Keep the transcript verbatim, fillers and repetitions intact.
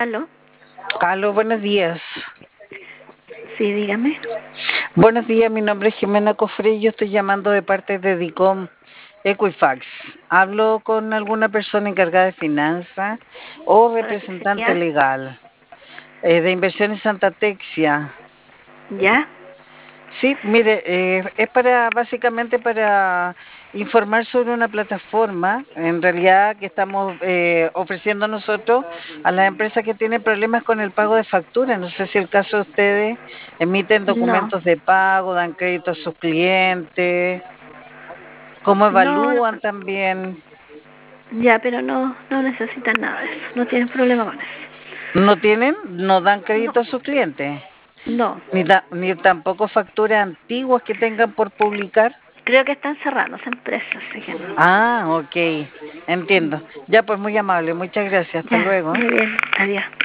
¿Aló? Aló, buenos días. Sí, dígame. Buenos días, mi nombre es Jimena Cofre y yo estoy llamando de parte de DICOM Equifax. ¿Hablo con alguna persona encargada de finanzas o ¿Para qué representante sería? legal? Eh, de Inversiones Santa Texia. ¿Ya? Sí, mire, eh, es para básicamente para informar sobre una plataforma, en realidad que estamos eh, ofreciendo nosotros a las empresas que tienen problemas con el pago de facturas. No sé si el caso de ustedes emiten No. documentos de pago, dan crédito a sus clientes, cómo No, no. evalúan también. Ya, pero no, no necesitan nada de eso. No tienen problema con eso. No tienen, no dan No, crédito a sus clientes, no. ni, da- ni tampoco facturas antiguas que tengan por publicar. Creo que están cerrando esa empresa, así que no. Ah, ok, entiendo. Ya, pues muy amable, muchas gracias, hasta Ya, luego. muy bien. Adiós.